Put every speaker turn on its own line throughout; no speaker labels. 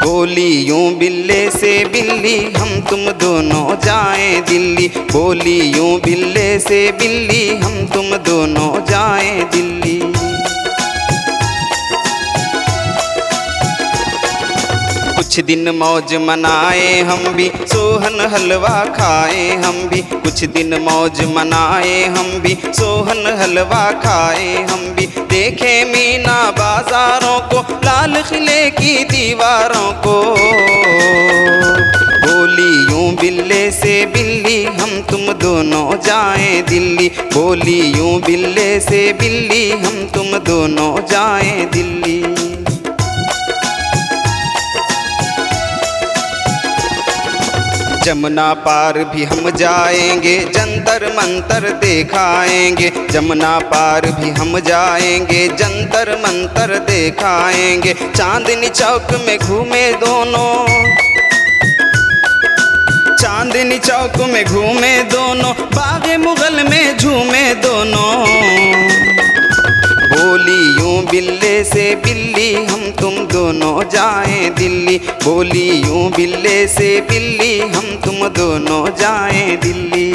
बोली यूं बिल्ले से बिल्ली हम तुम दोनों जाएं दिल्ली। बोली यूं बिल्ले से बिल्ली हम तुम दोनों जाएं दिल्ली। कुछ दिन मौज मनाए हम भी, सोहन हलवा खाए हम भी। कुछ दिन मौज मनाए हम भी, सोहन हलवा खाए हम भी। देखे मीना बाजारों को, लाल किले की दीवारों को। बोली यूं बिल्ले से बिल्ली हम तुम दोनों जाएं दिल्ली। बोली यूं बिल्ले से बिल्ली हम तुम दोनों जाएं दिल्ली। जमुना पार भी हम जाएंगे, जंतर मंतर दिखाएंगे। जमुना पार भी हम जाएंगे, जंतर मंतर दिखाएंगे। चांदनी चौक में घूमे दोनों, चांदनी चौक में घूमे दोनों। बागे मुगल में झूमे दोनों। बोली यूं बिल्ले से बिल्ली हम तुम दोनों जाएं दिल्ली। बोली यूं बिल्ले से बिल्ली हम तुम दोनों जाएं दिल्ली।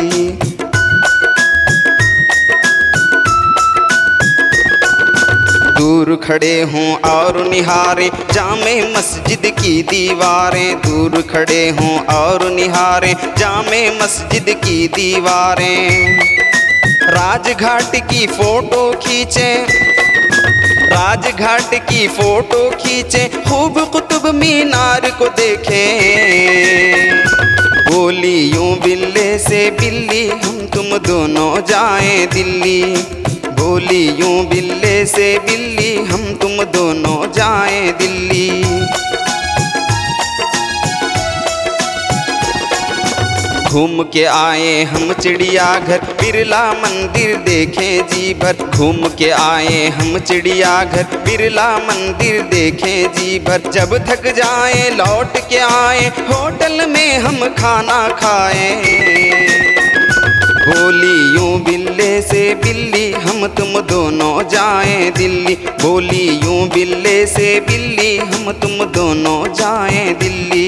दूर खड़े हों और निहारें जामे मस्जिद की दीवारें। दूर खड़े हों और निहारें जामे मस्जिद की दीवारें। राजघाट की फोटो खींचें, राजघाट की फोटो खींचे। खूब कुतुब मीनार को देखें। बोली यूं बिल्ले से बिल्ली हम तुम दोनों जाएं दिल्ली। बोली यूं बिल्ले से बिल्ली हम तुम दोनों जाएं दिल्ली। घूम के आए हम चिड़ियाघर, बिरला मंदिर देखें जी भर। घूम के आए हम चिड़ियाघर, बिरला मंदिर देखें जी भर। जब थक जाए लौट के आए, होटल में हम खाना खाएं। बोली यूं बिल्ले से बिल्ली हम तुम दोनों जाएं दिल्ली। बोली यूं बिल्ले से बिल्ली हम तुम दोनों जाएं दिल्ली।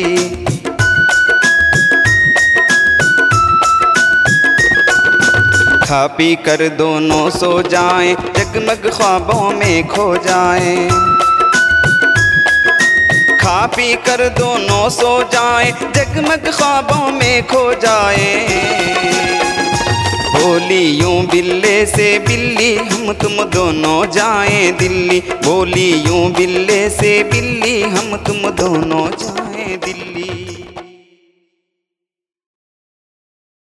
खा पी कर दोनों सो जाएं, जगमग ख्वाबों में खो जाएं। खा पी कर दोनों सो जाएं, जगमग ख्वाबों में खो जाएं। बोली यूं बिल्ले से बिल्ली हम तुम दोनों जाएं दिल्ली। बोली यूं बिल्ले से बिल्ली हम तुम दोनों जाएं दिल्ली।